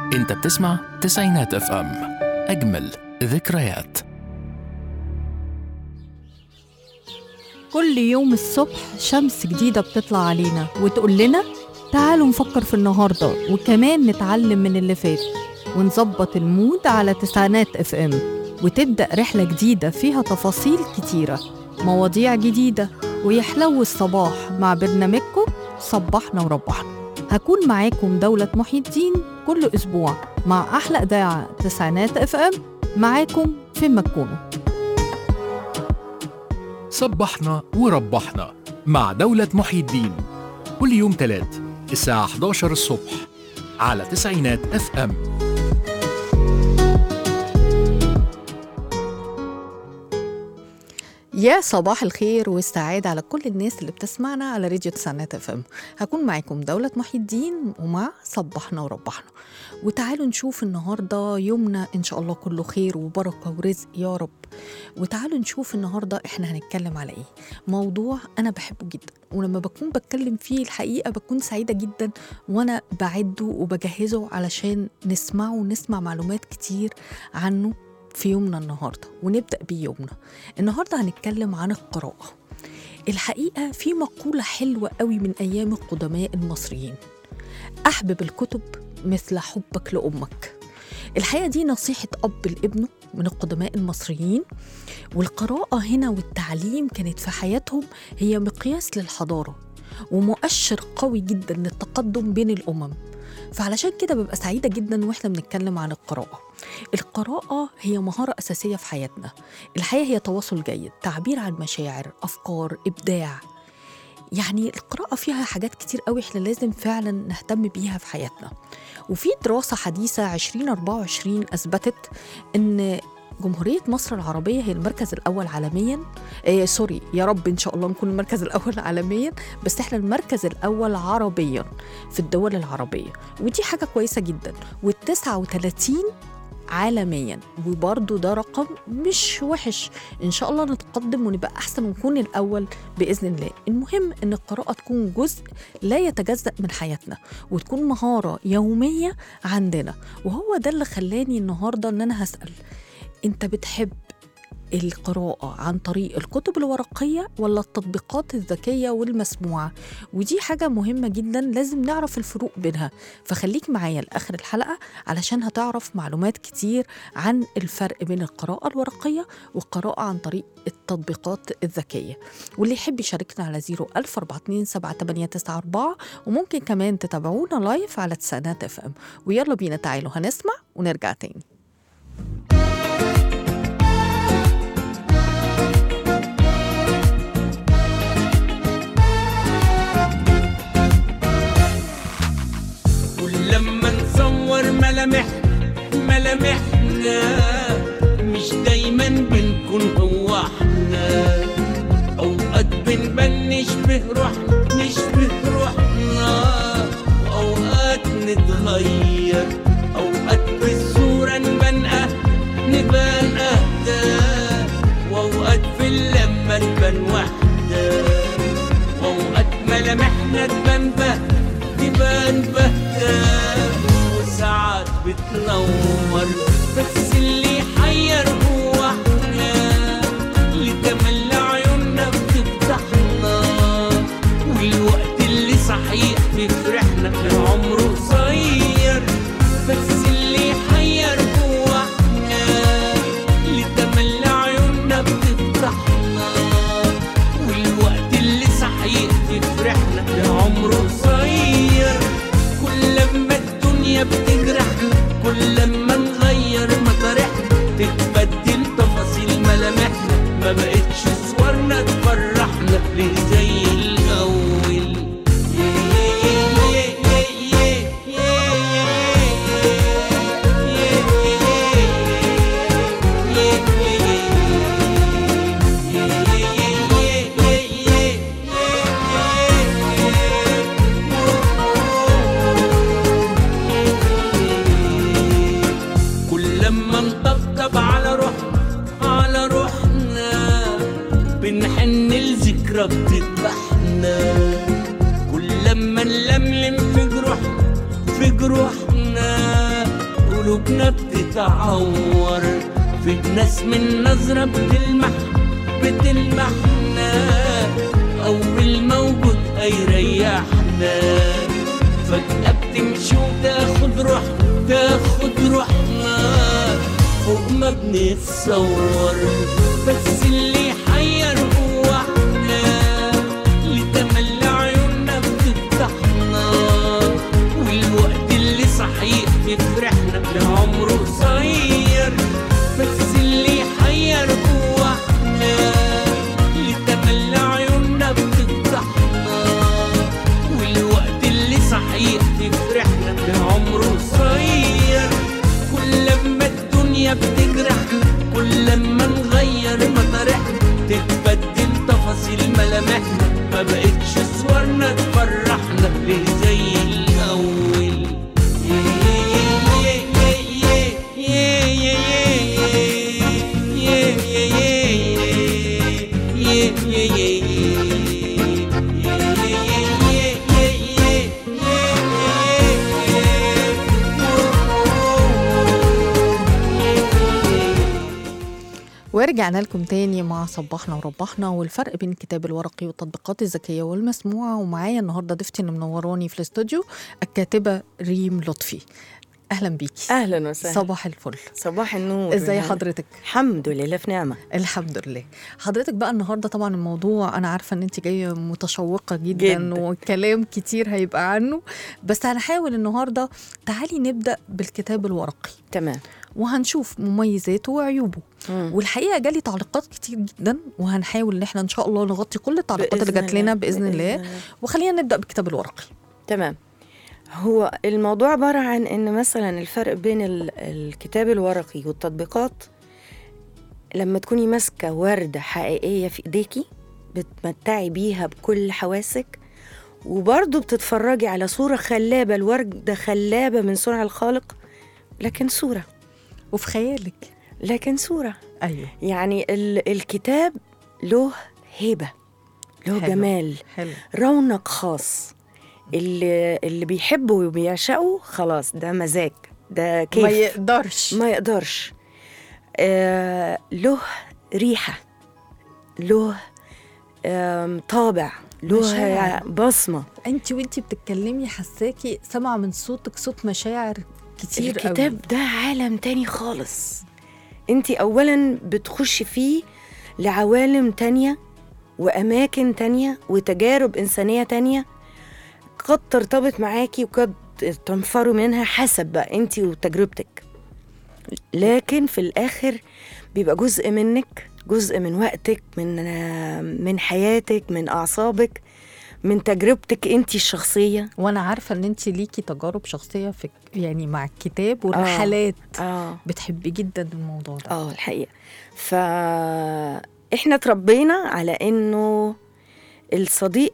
انت بتسمع تسعينات اف ام، اجمل ذكريات. كل يوم الصبح شمس جديدة بتطلع علينا وتقول لنا تعالوا نفكر في النهاردة، وكمان نتعلم من اللي فات ونظبط المود على تسعينات اف ام، وتبدأ رحلة جديدة فيها تفاصيل كتيرة، مواضيع جديدة، ويحلو الصباح مع برنامجكم صبحنا وربحنا. هكون معاكم دولة محي الدين كل أسبوع مع أحلى إذاعة تسعينات اف ام، معاكم فين ما تكونوا. صبحنا وربحنا مع دولة محي الدين كل يوم 3 الساعة 11 الصبح على تسعينات اف ام. يا صباح الخير والسعادة على كل الناس اللي بتسمعنا على راديو تسعينات اف ام. هكون معاكم دولة محي الدين ومع صبحنا وربحنا، وتعالوا نشوف النهاردة يومنا إن شاء الله كله خير وبركة ورزق يا رب. وتعالوا نشوف النهاردة إحنا هنتكلم على إيه. موضوع أنا بحبه جدا، ولما بكون بتكلم فيه الحقيقة بكون سعيدة جدا وأنا بعده وبجهزه علشان نسمعه ونسمع معلومات كتير عنه في يومنا النهاردة، ونبدأ بيه يومنا. النهاردة هنتكلم عن القراءة. الحقيقة في مقولة حلوة قوي من أيام القدماء المصريين: أحبب الكتب مثل حبك لأمك. الحقيقة دي نصيحة أب لابنه من القدماء المصريين، والقراءة هنا والتعليم كانت في حياتهم هي مقياس للحضارة ومؤشر قوي جدا للتقدم بين الأمم. فعلشان كده ببقى سعيدة جدا وإحنا بنتكلم عن القراءة. القراءة هي مهارة أساسية في حياتنا. الحياة هي تواصل جيد، تعبير عن مشاعر، أفكار، إبداع. يعني القراءة فيها حاجات كتير قوي إحنا لازم فعلا نهتم بيها في حياتنا. وفي دراسة حديثة 2024 أثبتت أن جمهورية مصر العربية هي المركز الأول عالمياً. يا رب إن شاء الله نكون المركز الأول عالمياً، بس إحنا المركز الأول عربياً في الدول العربية، ودي حاجة كويسة جداً. وال39 عالمياً، وبرضو ده رقم مش وحش. إن شاء الله نتقدم ونبقى أحسن ونكون الأول بإذن الله. المهم إن القراءة تكون جزء لا يتجزأ من حياتنا، وتكون مهارة يومية عندنا. وهو ده اللي خلاني النهاردة إن أنا هسأل: أنت بتحب القراءة عن طريق الكتب الورقية ولا التطبيقات الذكية والمسموعة؟ ودي حاجة مهمة جدا، لازم نعرف الفروق بينها. فخليك معايا لآخر الحلقة علشان هتعرف معلومات كتير عن الفرق بين القراءة الورقية والقراءة عن طريق التطبيقات الذكية. واللي يحب يشاركنا على 014278994، وممكن كمان تتابعونا لايف على تسعينات اف ام. ويلا بينا تعالوا هنسمع ونرجع تاني. لما نصور ملامحنا مش دايما بنكون هو احنا. اوقات بنبان نشبه روحنا، واوقات نتغير، اوقات بالصورة نبان اهدى، واوقات في اللمة نبان وحدة، واوقات ملامحنا تبان بهتة، وساعات بتنور. بس اللي يحير هو احنا، اللي تملى عيوننا بتفتحنا، والوقت اللي صحيح بيفرحنا العمر قصير. بس اللي يحير هو احنا، اللي تملى عيوننا بتفتحنا، والوقت اللي صحيح بيفرحنا العمر قصير. كل لما الدنيا بتجرحنا، كل لما نغير مطارحنا، تتبدل تفاصيل ملامحنا، ما بقتش صورنا تفرحنا ليه زي الأول. بنحن الذكرى بتذبحنا، كل لما نلملم في جروحنا قلوبنا بتتعور، في ناس من نظرة بتلمحنا، أول موجود هيريحنا، فجأة بتمشي وتاخد روحنا فوق ما بنتصور. بس اللي يحير هو احنا، اللي تملى عيوننا بتفتحنا، والوقت اللي صحيح بيفرحنا لعمره قصير. بس اللي يحير هو احنا، اللي تملى عيوننا بتفتحنا، والوقت اللي صحيح بيفرحنا لعمره قصير. كل ما الدنيا بتجرحنا، كل ما نغير مطارحنا، تتبدل تفاصيل ملامحنا، ما بقتش صورنا تفرحنا ليه زي الأول. ورجعنا لكم تاني مع صباحنا وربحنا، والفرق بين الكتاب الورقي والتطبيقات الذكية والمسموعة. ومعايا النهاردة ضيفتي اللي منوراني في الاستوديو الكاتبة ريم لطفي. أهلا بيكي. أهلا وسهلا. صباح الفل. صباح النور. ازاي حضرتك؟ الحمد لله في نعمة. الحمد لله. حضرتك بقى النهاردة طبعا الموضوع أنا عارفة أن أنت جاية متشوقة جدا وكلام كتير هيبقى عنه، بس هنحاول النهاردة تعالي نبدأ بالكتاب الورقي. تمام. وهنشوف مميزاته وعيوبه. والحقيقة جالي تعليقات كتير جدا، وهنحاول ان احنا ان شاء الله نغطي كل التعليقات اللي جات لنا بإذن الله. وخلينا نبدأ بالكتاب الورقي. تمام. هو الموضوع عبارة عن ان مثلا الفرق بين الكتاب الورقي والتطبيقات، لما تكوني ماسكة وردة حقيقية في ايديكي بتمتعي بيها بكل حواسك، وبرضو بتتفرجي على صورة خلابة، الوردة خلابة من صنع الخالق، لكن صورة وفي خيالك، لكن صورة. أيوه. يعني الكتاب له هيبة، له حلو. جمال، حلو. رونق خاص. اللي بيحبه وبيعشقه خلاص ده مزاج، ده كيف، ما يقدرش. له ريحة، له طابع، له بصمة. وانتي بتتكلمي حساكي سمع من صوتك صوت مشاعر كتير. الكتاب قوي. ده عالم تاني خالص. انتي اولا بتخشي فيه لعوالم تانية واماكن تانية وتجارب انسانية تانية، قد ترتبط معاكي وقد تنفروا منها حسب بقى انتي وتجربتك، لكن في الاخر بيبقى جزء منك، جزء من وقتك، من حياتك، من اعصابك، من تجربتك انتي الشخصية. وانا عارفة ان انتي ليكي تجارب شخصية في يعني مع الكتاب والرحلات. بتحبي جدا الموضوع ده. الحقيقة فاحنا تربينا على انه الصديق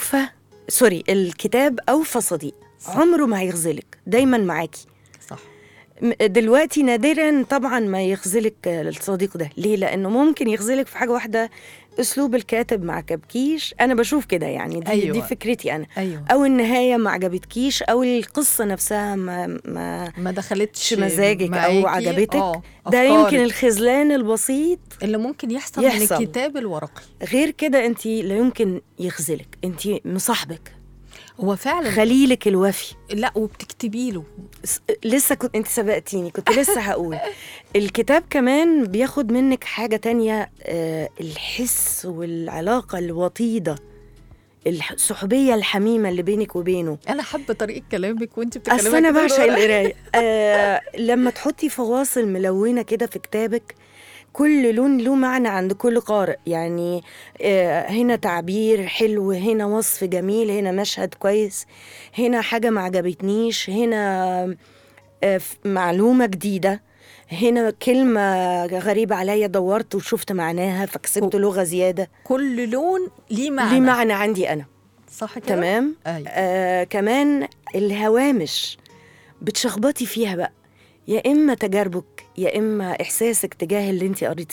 الكتاب اوفى صديق. صح. عمره ما هيخذلك، دايما معاكي. صح. دلوقتي نادرا طبعا ما يخذلك الصديق ده. ليه؟ لانه ممكن يخذلك في حاجة واحدة، اسلوب الكاتب ما عجبكيش، انا بشوف كده يعني دي, أيوة. دي فكرتي انا. أيوة. او النهايه ما عجبتكيش، او القصه نفسها ما دخلتش مزاجك او عجبتك. ده يمكن الخذلان البسيط اللي ممكن يحصل من الكتاب الورقي. غير كده انت لا يمكن يخذلك، انت مصاحبك، هو فعلا خليلك الوفي. لا وبتكتبي له. لسه انت سبقتيني، كنت لسه هقول الكتاب كمان بياخد منك حاجة تانية، الحس والعلاقة الوطيدة، الصحوبية الحميمة اللي بينك وبينه. أنا حابة طريقة كلامك وانت بتتكلمي. أصل أنا بعشق القراية. لما تحطي فواصل ملونة كده في كتابك، كل لون له معنى عند كل قارئ. يعني هنا تعبير حلو، هنا وصف جميل، هنا مشهد كويس، هنا حاجة ما عجبتنيش، هنا معلومة جديدة، هنا كلمة غريبة عليا دورت وشفت معناها فكسبت لغة زيادة. كل لون ليه معنى، ليه معنى عندي أنا. صح كده؟ تمام. أيوة. كمان الهوامش بتشخبطي فيها بقى، يا إما تجاربك يا إما إحساسك تجاه اللي انت قريتيه،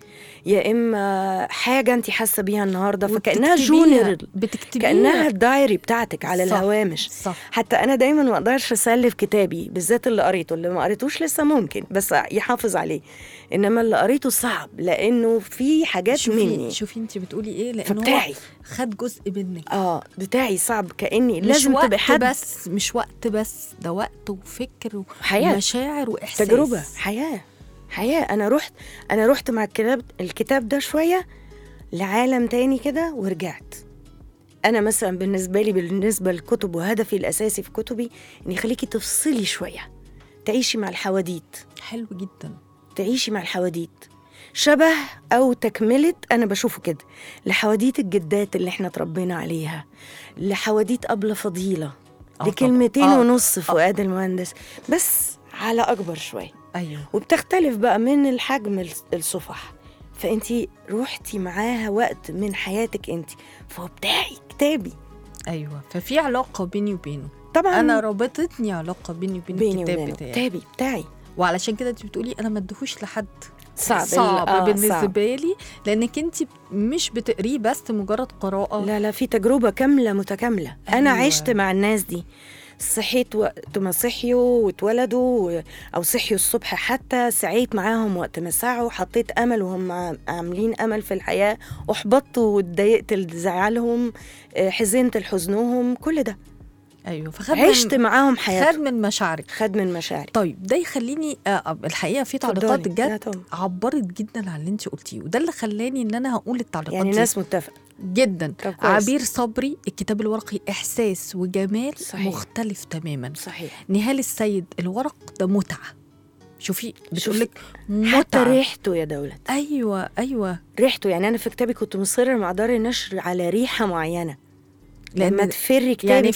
يا اما حاجه انت حاسه بيها النهارده، فكانها وبتكتبيها- جونرال، بتكتبيها كانها الدايري بتاعتك على صح، الهوامش. صح. حتى انا دايما ما اقدرش اسلف كتابي، بالذات اللي قريته. اللي ما قريتوش لسه ممكن بس يحافظ عليه، انما اللي قريته صعب لانه في حاجات مني. شوفي انت بتقولي ايه، لانه هو فبتاعي خد جزء منك. بتاعي صعب، كاني مش لازم وقت تبقى حد. بس، مش وقت بس، ده وقت وفكر حياة. ومشاعر واحساس، تجربه، حياه. انا رحت مع الكتاب ده شويه لعالم تاني كده ورجعت. انا مثلا بالنسبه للكتب، وهدفي الاساسي في كتبي ان يخليكي تفصلي شويه، تعيشي مع الحواديت. حلو جدا. تعيشي مع الحواديت، شبه او تكمله، انا بشوفه كده، لحواديت الجدات اللي احنا تربينا عليها، لحواديت أبلة فضيلة، لكلمتين ونص فؤاد المهندس، بس على اكبر شويه. ايوه. وبتختلف بقى من الحجم الصفح، فانتي روحتي معاها وقت من حياتك انتي، فهو بتاعي كتابي. ايوه، ففي علاقه بيني وبينه. طبعا انا ربطتني علاقه بيني وبين الكتاب بتاعي. كتابي بتاعي. وعلشان كده انت بتقولي انا ما ادهوش لحد. صعب بالنسبه لي، لانك انت مش بتقريه بس مجرد قراءه. لا، في تجربه كامله متكامله. أيوة. انا عشت مع الناس دي، صحيت وقت ما صحيوا واتولدوا، او صحيوا الصبح، حتى سعيت معاهم وقت ما سعوا، حطيت امل وهم عاملين امل في الحياه، احبطت واتضايقت لزعلهم، حزنت لحزنهم، كل ده. ايوه، عشت معاهم حياتهم، خد من مشاعري. طيب ده يخليني الحقيقه في تعليقات جت عبرت جدا عن اللي انت قلتيه، وده اللي خلاني ان انا هقول التعليقات يعني دي. ناس متفق جدا. عبير صبري، الكتاب الورقي احساس وجمال. صحيح. مختلف تماما. صحيح. نهال السيد، الورق ده متعه. شوفي بتقولك حتى ريحته يا دولت. ايوه ريحته. يعني انا في كتابي كنت مصره مع دار النشر على ريحه معينه، لما تفري كتابي يعني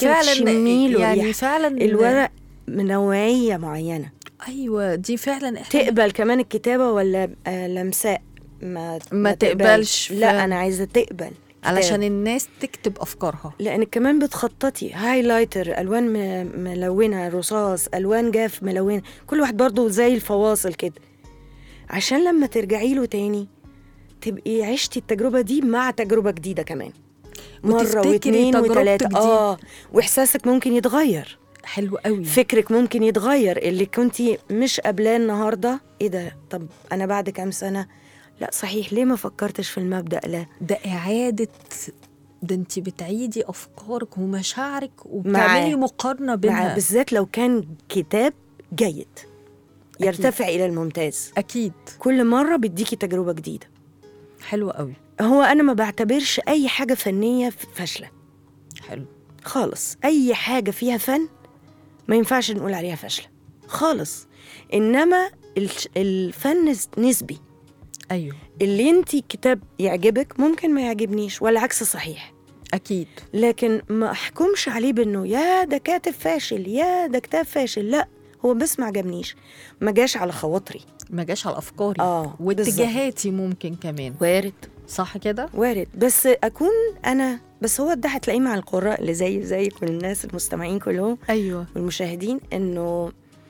فعلا الورق من نوعيه معينه. ايوه، دي فعلا تقبل كمان الكتابه ولا لمساء ما تقبلش. لا، انا عايزه تقبل علشان الناس تكتب افكارها، لانك كمان بتخططي هايلايتر، الوان ملونه، رصاص، الوان جاف ملونه، كل واحد برضو زي الفواصل كده، عشان لما ترجعي له تاني تبقي عشتي التجربه دي مع تجربه جديده كمان، مرة واثنين وثلاثة. واحساسك ممكن يتغير. حلو قوي. فكرك ممكن يتغير، اللي كنتي مش قبلاه النهارده، ايه ده، طب انا بعد كام سنه، لا صحيح، ليه ما فكرتش في المبدأ؟ لا، ده إعادة، ده انت بتعيدي افكارك ومشاعرك وبتعملي مقارنه بينها، بالذات لو كان كتاب جيد يرتفع الى الممتاز. اكيد كل مره بيديكي تجربه جديده. حلو قوي. هو انا ما بعتبرش اي حاجه فنيه فاشله. حلو خالص. اي حاجه فيها فن ما ينفعش نقول عليها فاشله خالص، انما الفن نسبي. ايوه، اللي انتي كتاب يعجبك ممكن ما يعجبنيش، والعكس صحيح. اكيد. لكن ما احكمش عليه بانه يا ده كاتب فاشل، يا ده كتاب فاشل. لا، هو بس ما عجبنيش، ما جاش على خواطري، ما جاش على افكاري واتجاهاتي. ممكن كمان وارد، صح كده، وارد. بس اكون انا بس، هو ده هتلاقيه مع القراء اللي زي كل الناس المستمعين كلهم. ايوه، والمشاهدين، انه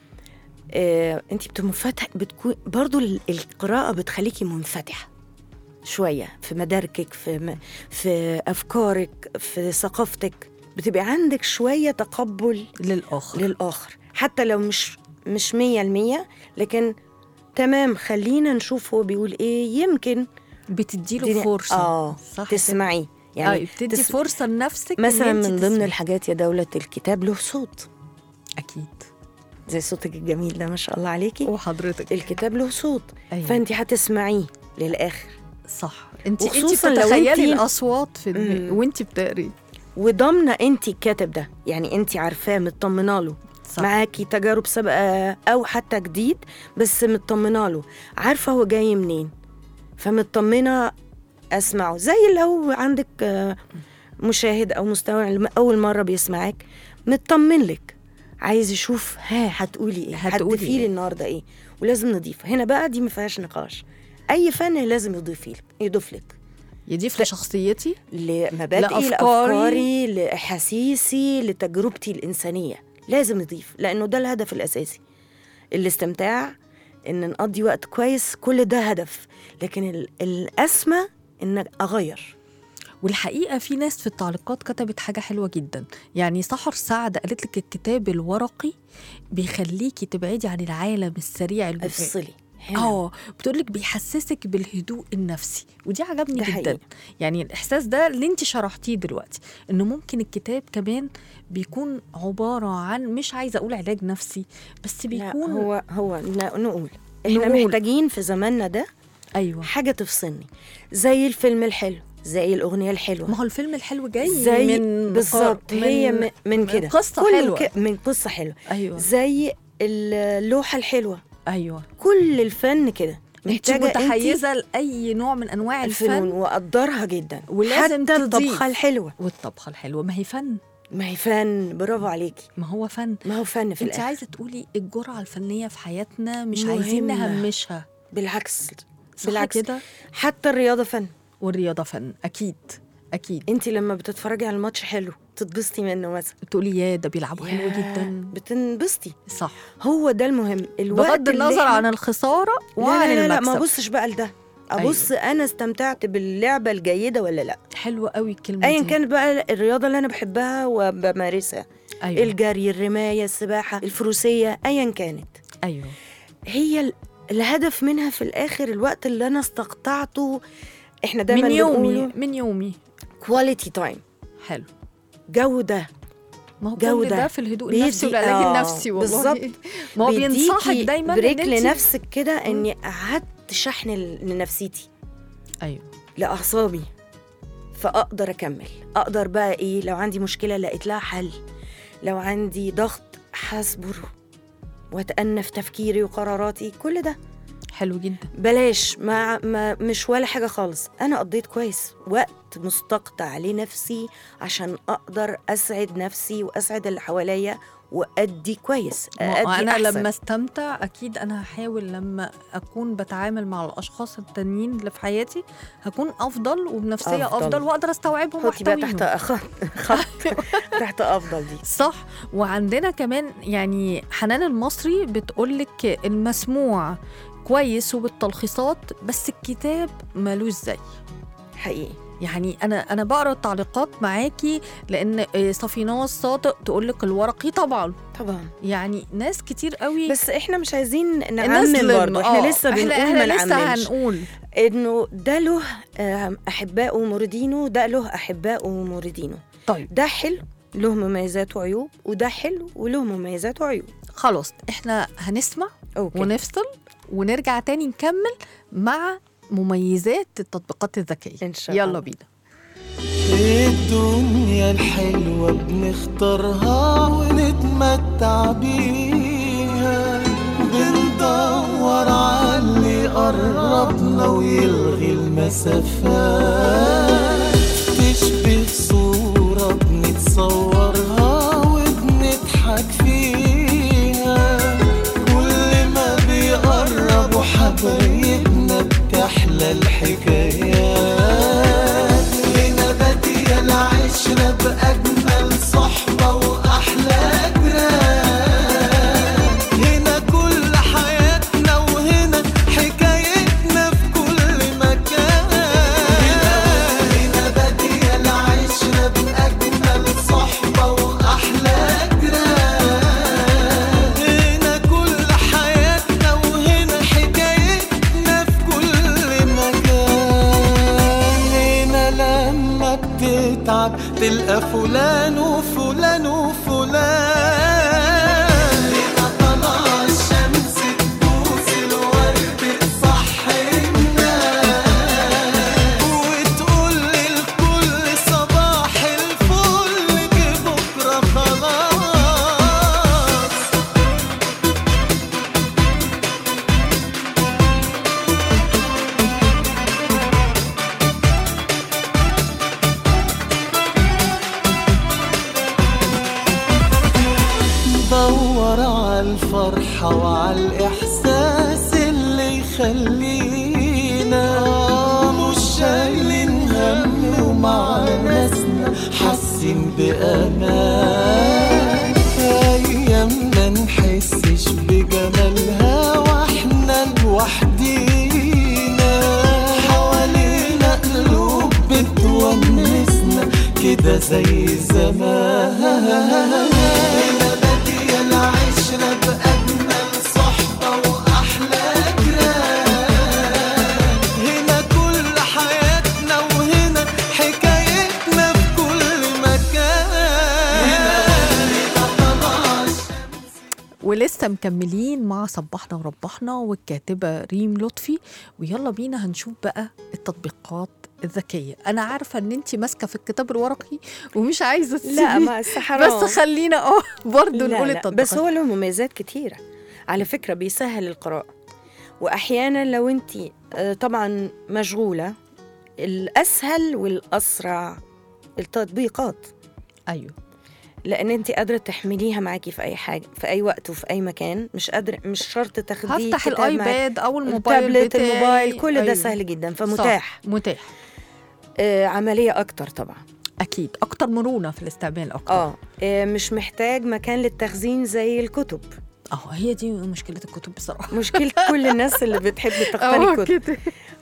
انت بتكون برضو القراءة بتخليكي منفتحة شوية في مداركك، في أفكارك، في ثقافتك، بتبقى عندك شوية تقبل للآخر حتى لو مش 100%، لكن تمام، خلينا نشوف هو بيقول إيه، يمكن بتديله فرصة تسمعيه. يعني بتدي فرصة لنفسك. مثلا من ضمن الحاجات يا دولة، الكتاب له صوت. أكيد، زي صوتك الجميل ده، ما شاء الله عليكي. وحضرتك الكتاب له صوت. أيوة. فانت هتسمعيه للآخر. صح. انت بتتخيلي الأصوات في وانت بتقري، وضمنة انت الكاتب ده، يعني انت عارفاه، مطمنه له. معاكي تجارب سابقة أو حتى جديد، بس مطمنه له، عارفة هو جاي منين، فمطمنة أسمعه. زي لو عندك مشاهد أو مستمع أول مرة بيسمعك، مطمن لك، عايز يشوف هتقولي ايه، هتضيفي لي النهارده ايه، ولازم نضيف. هنا بقى دي ما فيهاش نقاش، اي فن لازم يضيف لك، يضيف لشخصيتي، لمبادئي، لافكاري، لاحاسيسي، لتجربتي الانسانيه، لازم يضيف، لانه ده الهدف الاساسي، الاستمتاع، إن نقضي وقت كويس، كل ده هدف. لكن الأسمى إن أغير. والحقيقة في ناس في التعليقات كتبت حاجة حلوة جدا، يعني سحر سعد قالت لك الكتاب الورقي بيخليكي تبعدي عن العالم السريع البكاء. افصلي. بتقولك بيحسسك بالهدوء النفسي، ودي عجبني جدا حقيقي. يعني الإحساس ده اللي انت شرحتيه دلوقتي، إنه ممكن الكتاب كمان بيكون عبارة عن، مش عايزة أقول علاج نفسي، بس بيكون هو نقول احنا محتاجين في زماننا ده حاجة تفصلني، زي الفيلم الحلو، زي الأغنية الحلوة. ما هو الفيلم الحلو جاي زي من بالظبط، هي من كده قصة حلوة، من قصة حلوة. زي اللوحة الحلوة. كل الفن كده محتاجة متحيزة لأي نوع من أنواع الفن وأقدرها جدا، ولازم حتى الطبخة الحلوة. والطبخة الحلوة ما هي فن. برافو عليكي. ما هو فن في الآخر. انت عايزة تقولي الجرعة الفنية في حياتنا مش عايزين نهمشها، بالعكس كده. حتى الرياضة فن، والرياضة فن أكيد. انت لما بتتفرجي على الماتش حلو تتبسطي منه مثلا، تقولي يا ده بيلعبوا حلو جدا، بتنبسطي. صح، هو ده المهم. بغض النظر عن الخسارة وعن المكسب. لا ما بصش بقى لده، أبص أنا استمتعت باللعبة الجيدة ولا لا. حلوة قوي الكلمة أيا كانت بقى الرياضة اللي أنا بحبها وبمارسها. الجري، الرماية، السباحة، الفروسية، أيا كانت. هي الهدف منها في الآخر الوقت اللي أنا استقطعته. إحنا دايما من يومي كواليتي تايم. حلو. جودة. ما هو كل ده في الهدوء النفسي والعلاج النفسي. والله بالظبط. ما هو بينصحك دايما بريك لنفسك كده، إني قعدت شحن لنفسيتي، لأعصابي، فأقدر أكمل. أقدر بقى إيه، لو عندي مشكلة لقيت لها حل، لو عندي ضغط حصبر وأتأنى في تفكيري وقراراتي. كل ده حلو جدا. بلاش ما مش ولا حاجة خالص. أنا قضيت كويس وقت مستقطع لنفسي عشان أقدر أسعد نفسي وأسعد اللي حواليا وأدي كويس، أدي أنا أحسن. لما استمتع أكيد أنا هحاول لما أكون بتعامل مع الأشخاص التانيين اللي في حياتي هكون أفضل وبنفسية أفضل وأقدر أستوعبهم وأحتويهم. تحت أفضل دي. صح. وعندنا كمان يعني حنان المصري بتقولك المسموع كويس وبالتلخيصات، بس الكتاب مالوش زي. حقيقي. يعني أنا بقرأ التعليقات معاكي، لأن صفيناس صادق تقولك الورقي طبعا يعني ناس كتير قوي، بس إحنا مش عايزين نعمم برضه. إحنا لسه بنقول إحنا لسه هنقول إنه ده له أحباء وموردينه، ده له أحباء وموردينه. طيب ده حلو، له مميزات وعيوب، وده حلو وله مميزات وعيوب. خلاص إحنا هنسمع ونفصل ونرجع تاني نكمل مع مميزات التطبيقات الذكية إن شاء الله. يلا بينا. الدنيا الحلوة بنختارها ونتمتع بيها، بندور على اللي قربنا ويلغي المسافات، تشبه صورة بنتصورها وبنضحك فيها، كل ما بيقربوا حبايبنا أحلى الحكايات، هنا بادية العشرة بأجمل صحبة وأحلى جيران، هنا كل حياتنا وهنا حكايتنا في كل مكان، هنا بادية العشرة بأجمل صحبة وأحلى جيران، هنا كل حياتنا وهنا حكايتنا في كل مكان، هنا لما بتتعب تلقى فلان وفلان وفلان، هنا طلع الشمس تبوس الورد تصحينا وتقول للكل صباح الفل بكرة خلاص. دور على الفرحة وعلى الإحساس اللي يخلينا مش شايلين هم، ومع ناسنا حاسين بأمان، أيام ما نحسش بجمالها واحنا ولسه مكملين مع صبحنا وربحنا والكاتبة ريم لطفي. ويلا بينا هنشوف بقى التطبيقات الذكية. أنا عارفة إن أنتي ماسكة في الكتاب الورقي ومش عايزة تسيبي، لا ما حرام. بس خلينا برضو نقول التطبيقات. بس هو له مميزات كتيرة على فكرة، بيسهل القراءة. وأحيانا لو أنت طبعا مشغولة، الأسهل والأسرع التطبيقات. أيوه، لأن أنت قادرة تحمليها معاكي في أي حاجة في أي وقت وفي أي مكان. مش شرط تاخديه هفتح الآيباد أو الموبايل التابلت بتاعي. الموبايل كل أيوه. ده سهل جدا، فمتاح. متاح. عملية أكتر طبعا، أكيد أكتر مرونة في الاستعمال أكتر. مش محتاج مكان للتخزين زي الكتب. هي دي مشكلة الكتب بصراحة. مشكلة كل الناس اللي بتحب تقتني كتب.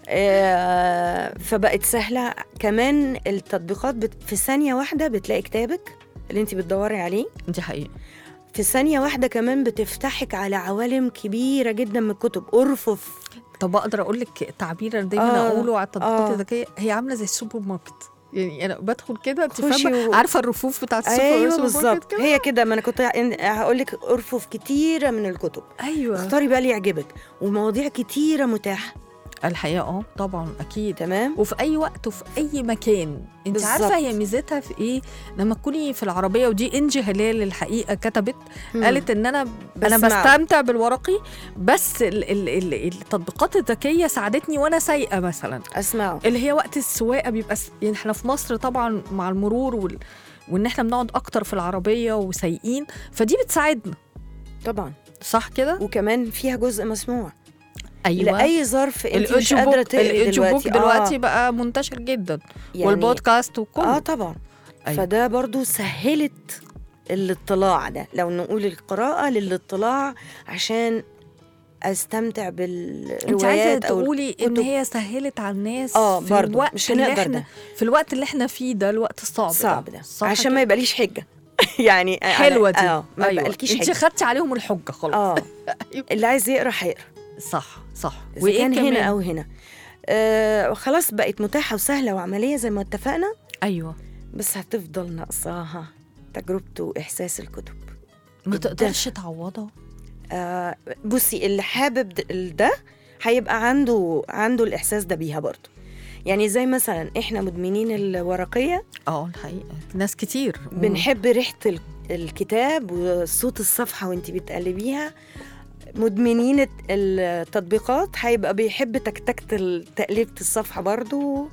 فبقت سهلة كمان التطبيقات. في ثانية واحدة بتلاقي كتابك اللي انت بتدوري عليه. دي حقيقة. في ثانية واحدة كمان بتفتحك على عوالم كبيرة جدا من الكتب، أرفف. طب أقدر أقول لك تعبير أنا دايما أقوله على التطبيقات الذكية، هي عاملة زي السوبر ماركت. يعني أنا بدخل كده أنت فاهمة، عارفة الرفوف بتاعت أيوة بالظبط هي كده. ما أنا كنت هقول لك أرفف كتيرة من الكتب. أيوة، اختاري بقى اللي يعجبك، ومواضيع كتيرة متاحة الحقيقة. طبعا أكيد. تمام. وفي أي وقت وفي أي مكان. أنت بالزبط. عارفة هي ميزتها في إيه؟ لما تكوني في العربية، ودي إنجي هلال الحقيقة كتبت قالت إن أنا بستمتع بالورقي، بس التطبيقات الذكية ساعدتني وأنا سايقة مثلا أسمعه، اللي هي وقت السواقة بيبقى يعني إحنا في مصر طبعا مع المرور وإن إحنا بنقعد أكتر في العربية وسايقين، فدي بتساعدنا طبعا. صح كده؟ وكمان فيها جزء مسموع. أيوة. لأي ظرف انت مش قادرة تقري دلوقتي بقى منتشر جدا يعني، والبودكاست وكله. طبعا. أيوة. فده برضو سهلت الاطلاع ده، لو نقول القراءة للاطلاع عشان استمتع بالروايات. انت عايزة تقولي ان هي سهلت على الناس في الوقت مش اللي احنا في الوقت اللي احنا فيه ده، الوقت الصعب ده. عشان ما يبقاليش حجة. يعني حلوة دي. ما يبقالكيش حجة. انت خدتي عليهم الحجة خلاص. اللي عايز يقرأ هيقرأ. صح. وإيه كان هنا أو هنا. خلاص بقت متاحة وسهلة وعملية زي ما اتفقنا. أيوة. بس هتفضل ناقصاها تجربته وإحساس الكتب. ما تقدرش تعوضها. بصي، اللي حابب ده هيبقى عنده الإحساس ده بيها برضو. يعني زي مثلا إحنا مدمنين الورقية. الحقيقة ناس كتير بنحب ريحة الكتاب وصوت الصفحة وانتي بتقلبيها. مدمنين التطبيقات هيبقى بيحب تكتكة تقليبة الصفحة برضو.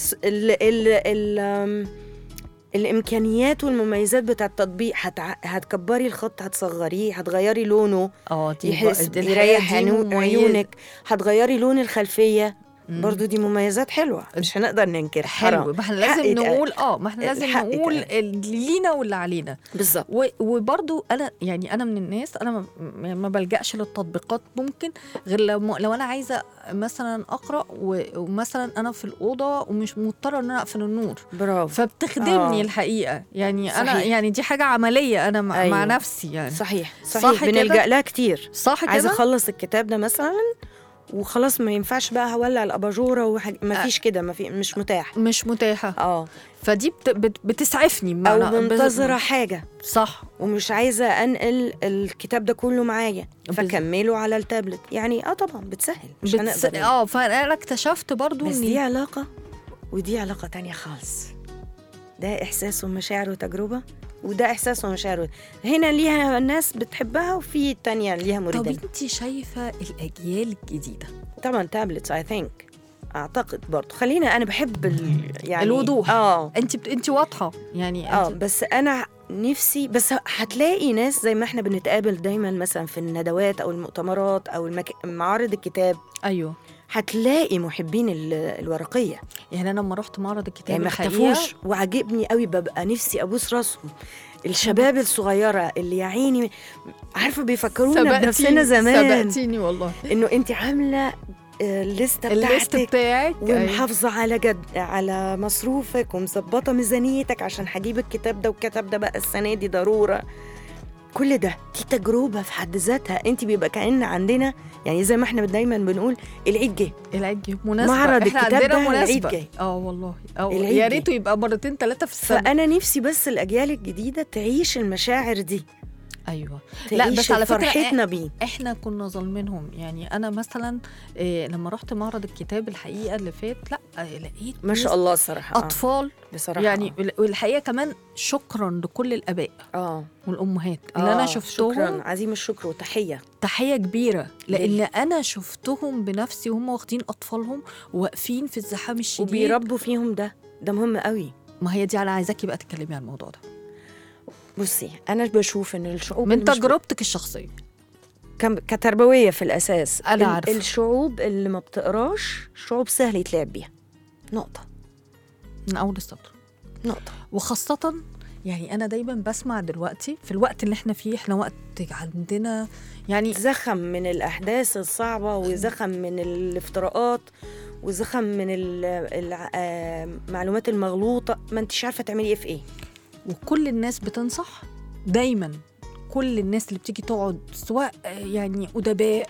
الإمكانيات والمميزات بتاع التطبيق، هتكبري الخط، هتصغريه، هتغيري لونه يريح عيونك، هتغيري لون الخلفية. برضو دي مميزات حلوة مش هنقدر ننكر. حلو. ما احنا لازم نقول ما احنا لازم نقول اللي لينا واللي علينا بالظبط. وبرضو انا من الناس، انا ما بلجأش للتطبيقات ممكن غير لو انا عايزة مثلا اقرأ ومثلا انا في الأوضة ومش مضطرة ان انا اقفل النور. برافو. فبتخدمني الحقيقة يعني. صحيح. انا يعني دي حاجة عملية انا مع نفسي يعني. صحيح بنلجأ لها كتير. صح كده. عايزة اخلص الكتاب ده مثلا وخلاص، ما ينفعش بقى هولع الأباجورة ما فيش كده، مش متاحة. فدي بتسعفني أو منتظرة حاجة. صح. ومش عايزة أنقل الكتاب ده كله معايا فكمله على التابلت يعني. طبعا بتسهل مش هنقدر. فأنا اكتشفت برضو بس دي علاقة ودي علاقة تانية خالص. ده إحساس ومشاعر وتجربة، وده إحساس ومشاعر. هنا ليها الناس بتحبها وفي التانية ليها مريدين. طب انتي شايفة الأجيال الجديدة؟ طبعا تابلتس أعتقد برضو. خلينا أنا بحب يعني الوضوح. انتي واضحة يعني. بس أنا نفسي، بس هتلاقي ناس زي ما احنا بنتقابل دايما مثلا في الندوات أو المؤتمرات أو معارض الكتاب. أيوه. هتلاقي محبين الورقية. يعني أنا لما رحت معرض الكتاب يعني ما اختفوش، وعجبني قوي، ببقى نفسي أبوس راسهم. الشباب الصغيرة اللي يا عيني عارفة بيفكرونا بنفسنا زمان. سبقتيني والله. إنه أنت عاملة الليست بتاعك ومحافظة على مصروفك ومظبطة ميزانيتك عشان هجيب الكتاب ده، والكتاب ده بقى السنة دي ضرورة. كل ده دي تجربة في حد ذاتها. انت بيبقى كأن عندنا يعني زي ما احنا دايما بنقول العيد جه مناسبة، معرض الكتاب ده العيد جاي. والله يا ريته يبقى مرتين 3 في السنة. فأنا نفسي بس الأجيال الجديدة تعيش المشاعر دي ايوه. لا تعيش بس على فكره فرحتنا بيه. احنا كنا ظالمينهم. يعني انا مثلا لما رحت معرض الكتاب الحقيقه اللي فات، لا لقيت ما شاء الله الصراحه اطفال بصراحه يعني. والحقيقه كمان شكرا لكل الاباء والامهات اللي انا شفتهم. شكرا عظيم الشكر وتحيه كبيره، لان انا شفتهم بنفسي وهم واخدين اطفالهم واقفين في الزحام الشديد وبيربوا فيهم. ده مهم قوي. ما هي دي انا عايزاكي بقى تتكلمي عن الموضوع ده. بصي انا بشوف ان الشعوب من تجربتك الشخصيه كتربويه في الاساس، انا عارفه الشعوب اللي ما بتقراش شعوب سهل يتلعب بيها. نقطه من اول السطر. نقطه. وخاصه يعني انا دايما بسمع دلوقتي في الوقت اللي احنا فيه، احنا وقت عندنا يعني زخم من الاحداث الصعبه، وزخم من الافتراءات، وزخم من المعلومات المغلوطه، ما انتش عارفه تعملي ايه في ايه. وكل الناس بتنصح دايما، كل الناس اللي بتيجي تقعد سواء يعني أدباء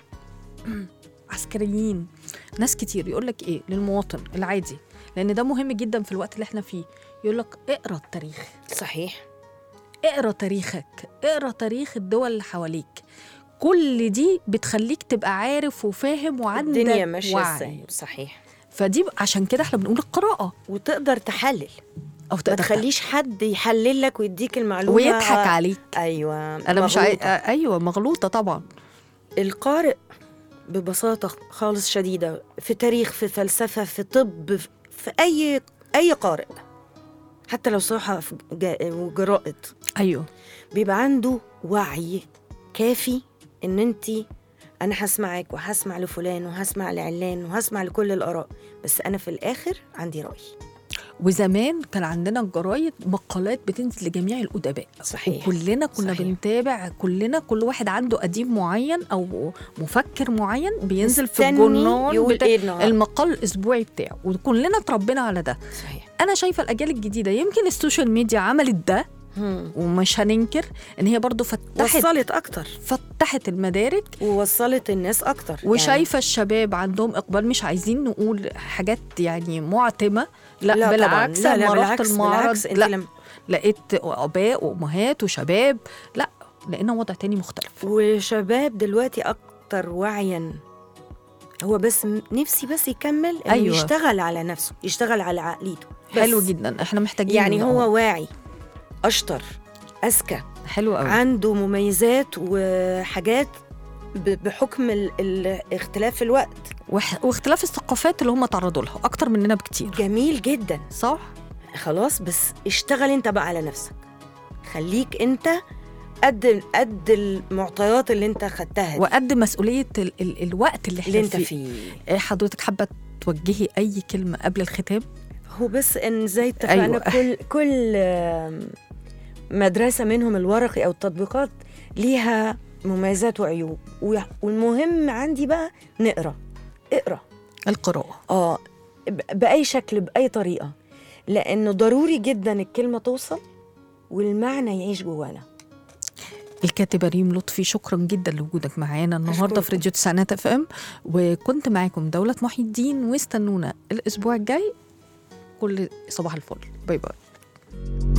عسكريين، ناس كتير يقولك ايه للمواطن العادي، لان ده مهم جدا في الوقت اللي احنا فيه. يقولك اقرأ التاريخ. صحيح. اقرأ تاريخك، اقرأ تاريخ الدول اللي حواليك. كل دي بتخليك تبقى عارف وفاهم وعندك الدنيا ماشيه وعي. ازاي. صحيح. فدي عشان كده احنا بنقول القراءة. وتقدر تحلل، أو ما تخليش حد يحلل لك ويديك المعلومة ويضحك عليك. أيوة أنا مش أيوة مغلوطة طبعا. القارئ ببساطة خالص شديدة في تاريخ، في فلسفة، في طب، في أي قارئ، حتى لو صحف وجرائد، أيوة بيبقى عنده وعي كافي إن أنا هسمعك وهسمع لفلان وهسمع لعلان وهسمع لكل الآراء، بس أنا في الآخر عندي رأي. وزمان كان عندنا الجرايد مقالات بتنزل لجميع الأدباء. صحيح. وكلنا كنا صحيح. بنتابع، كل واحد عنده أديب معين أو مفكر معين بينزل في مستني الجورنال يقول إيه المقال الأسبوعي بتاعه، وكلنا اتربينا على ده. صحيح. أنا شايفة الأجيال الجديدة يمكن السوشيال ميديا عملت ده، ومش هننكر ان هي برضو وصلت اكتر، فتحت المدارك ووصلت الناس اكتر، وشايفه يعني الشباب عندهم اقبال، مش عايزين نقول حاجات يعني معتمه، لا بالعكس. لما رحت المعرض لقيت اباء وامهات وشباب، لا لقينا وضع تاني مختلف. وشباب دلوقتي اكتر وعيا، هو بس نفسي بس يكمل إنه أيوة. يشتغل على نفسه، يشتغل على عقليته. حلو جدا، احنا محتاجين يعني هو واعي، أشطر، أذكى، حلو قوي، عنده مميزات وحاجات بحكم الاختلاف الوقت واختلاف الثقافات اللي هم تعرضوا لها أكتر مننا بكتير. جميل جدا، صح؟ خلاص بس اشتغل انت بقى على نفسك، خليك انت قد المعطيات اللي انت خدتها دي، وقد مسؤولية الوقت اللي انت فيه. حضرتك حابة توجهي أي كلمة قبل الختام؟ هو بس ان زي اتفقنا، أيوة. كل مدرسة منهم الورقي أو التطبيقات ليها مميزات وعيوب، والمهم عندي بقى اقرأ القراءة بأي شكل، بأي طريقة، لأنه ضروري جدا الكلمة توصل والمعنى يعيش جوانا. الكاتبة ريم لطفي، شكرا جدا لوجودك معانا النهاردة في راديو تسعينات اف ام، وكنت معاكم دولة محي الدين، واستنونا الأسبوع الجاي. كل صباح الفل، باي باي.